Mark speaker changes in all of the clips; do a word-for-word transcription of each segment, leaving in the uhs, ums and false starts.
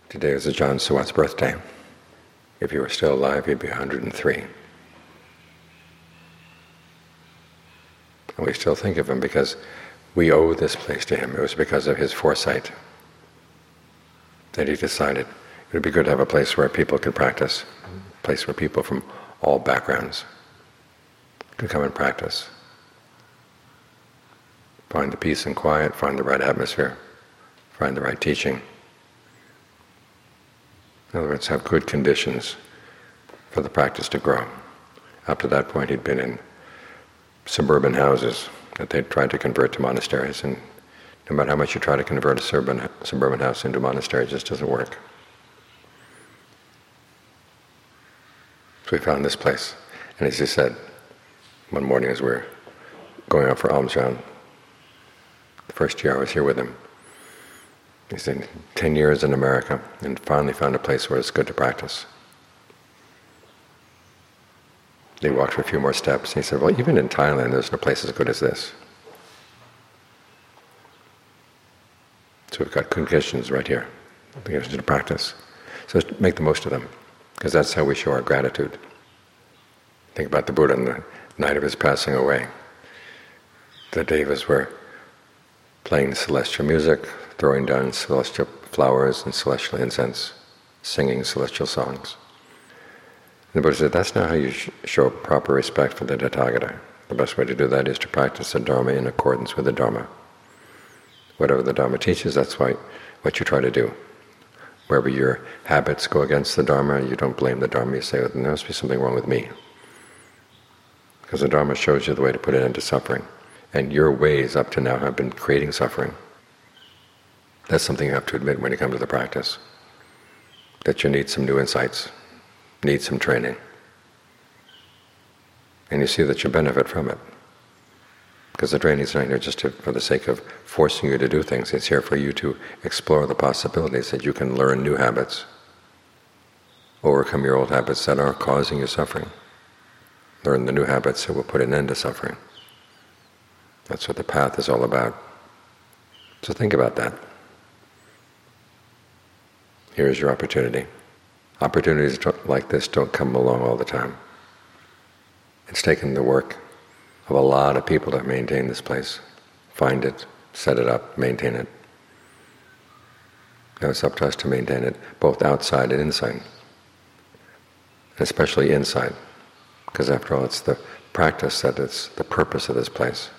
Speaker 1: Today is Ajahn Suwat's birthday. If he were still alive, he'd be one hundred and three. And we still think of him because we owe this place to him. It was because of his foresight that he decided it would be good to have a place where people could practice, a place where people from all backgrounds could come and practice. Find the peace and quiet, find the right atmosphere, find the right teaching. In other words, have good conditions for the practice to grow. Up to that point, he'd been in suburban houses that they'd tried to convert to monasteries, and no matter how much you try to convert a suburban, suburban house into a monastery, it just doesn't work. So we found this place, and as he said, one morning as we were going out for alms round, the first year I was here with him, he said, ten years in America, and finally found a place where it's good to practice. They walked for a few more steps, and he said, well, even in Thailand, there's no place as good as this. So we've got conditions right here, conditions to practice. So let's make the most of them, because that's how we show our gratitude. Think about the Buddha on the night of his passing away. The devas were playing celestial music, throwing down celestial flowers and celestial incense, singing celestial songs. And the Buddha said, that's not how you sh- show proper respect for the Tathagata. The best way to do that is to practice the Dharma in accordance with the Dharma. Whatever the Dharma teaches, that's why, what you try to do. Wherever your habits go against the Dharma, you don't blame the Dharma, you say, there must be something wrong with me. Because the Dharma shows you the way to put an end to suffering. And your ways up to now have been creating suffering. That's something you have to admit when you come to the practice. That you need some new insights, need some training. And you see that you benefit from it. Because the training is not here just to, for the sake of forcing you to do things. It's here for you to explore the possibilities that you can learn new habits, overcome your old habits that are causing you suffering, learn the new habits that will put an end to suffering. That's what the path is all about. So think about that. Here's your opportunity. Opportunities like this don't come along all the time. It's taken the work of a lot of people to maintain this place, find it, set it up, maintain it. Now it's up to us to maintain it, both outside and inside, and especially inside, because after all, it's the practice that is the purpose of this place.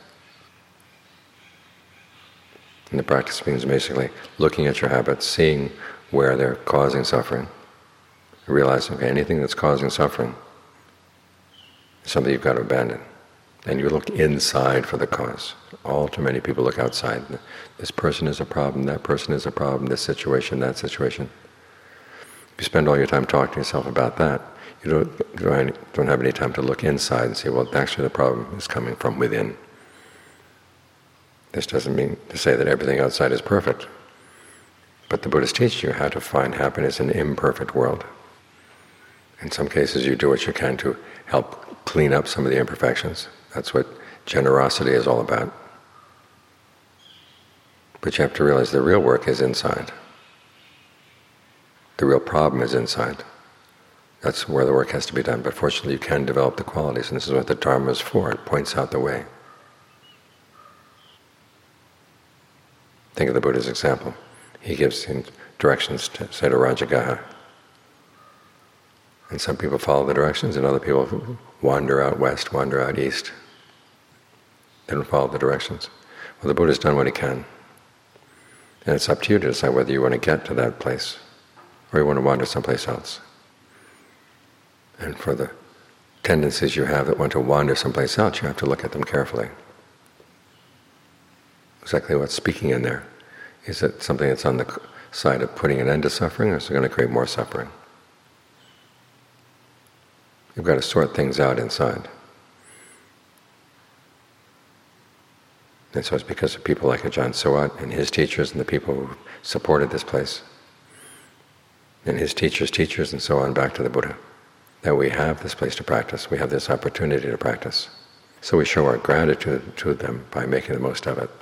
Speaker 1: And the practice means basically looking at your habits, seeing where they're causing suffering, realizing, okay, anything that's causing suffering is something you've got to abandon. And you look inside for the cause. All too many people look outside. This person is a problem, that person is a problem, this situation, that situation. If you spend all your time talking to yourself about that, you don't, don't have any time to look inside and say, well, actually the problem is coming from within. This doesn't mean to say that everything outside is perfect, but the Buddha's teaching you how to find happiness in an imperfect world. In some cases you do what you can to help clean up some of the imperfections. That's what generosity is all about. But you have to realize the real work is inside. The real problem is inside. That's where the work has to be done. But fortunately you can develop the qualities, and this is what the Dharma is for. It points out the way. Think of the Buddha's example. He gives directions to, say, to Rajagaha. And some people follow the directions, and other people wander out west, wander out east. They don't follow the directions. Well, the Buddha's done what he can. And it's up to you to decide whether you want to get to that place or you want to wander someplace else. And for the tendencies you have that want to wander someplace else, you have to look at them carefully. Exactly what's speaking in there. Is it something that's on the side of putting an end to suffering, or is it going to create more suffering? You've got to sort things out inside. And so it's because of people like Ajahn Suwat and his teachers and the people who supported this place, and his teachers' teachers and so on back to the Buddha, that we have this place to practice, we have this opportunity to practice. So we show our gratitude to them by making the most of it.